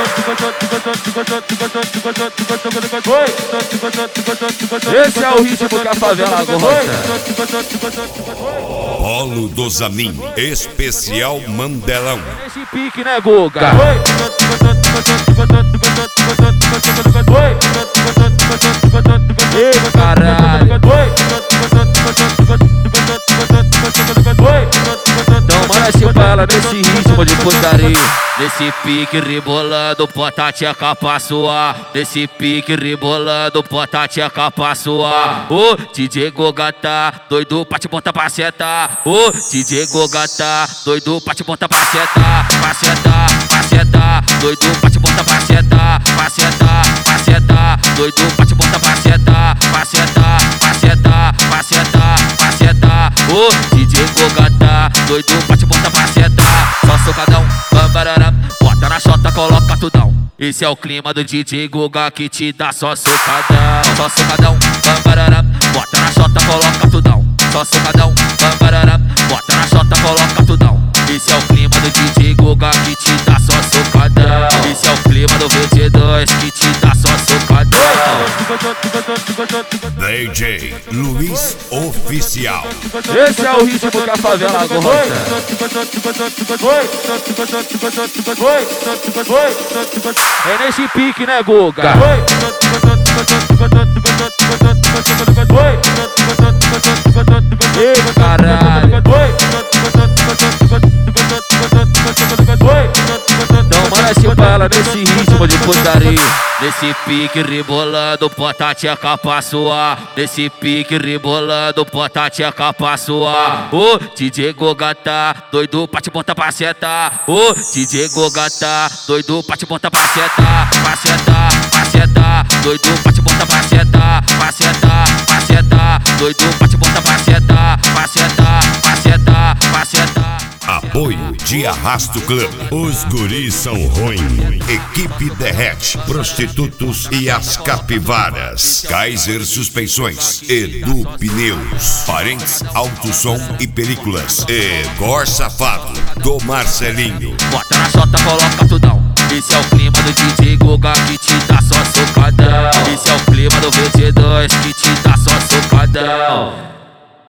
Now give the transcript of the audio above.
Esse é o ritmo que a favela gosta. Polo do Zanin, especial Mandelão. Esse pique, né, Guga? Ei, caralho. Então manda pra ela nesse ritmo de putaria. Nesse pique rebolando, bota a tcheca pra suar. Nesse pique rebolando, bota a tcheca pra suar. Ô, DJ Guga tá doido pra te botar pra sentar. Ô, DJ Guga tá doido pra te botar pra sentar. Pra sentar, pra sentar, doido pra te botar pra sentar. Pra sentar, pra sentar, doido pra te botar pra sentar. Pra sentar, pra sentar, pra sentar, pra sentar. Ô, DJ Guga tá doido pra te botar pra sentar. Só socadão, bambarará, bota na chota, coloca tudão. Esse é o clima do DJ Guga que te dá só socadão. Só socadão, bambarará, bota na chota, coloca tudão. Só socadão, bambarará, bota na chota, coloca tudão. Esse é o clima do DJ Guga que te dá só socadão. Esse é o clima do VT2 que te dá só socadão. DJ Luiz Oficial. Esse é o ritmo que a favela gosta. É nesse pique, né, Guga? Ei, caralho. Então manda pra ela nesse ritmo de putaria. Nesse pique rebolando, bota a tcheca pra suar. Nesse pique rebolando, bota a tcheca pra suar. Ô, DJ Guga tá doido pra te botar pra sentar. Ô, DJ Guga tá doido pra te botar pra sentar. Pra sentar, pra sentar, doido pra te botar pra sentar. Pra sentar, pra sentar, doido pra te botar pra sentar. Pra sentar, pra sentar, pra sentar. Apoio de Arrasto Club. Os guris são ruins. Equipe Derrete, Prostitutos e as Capivaras. Kaiser Suspensões, Edu Pneus, Parentes Auto Som e Películas. E Gor Safado, do Marcelinho. Bota na chota, coloca tudão. Esse é o clima do DJ Guga que te dá só socadão. Esse é o clima do VT2 que te dá só socadão.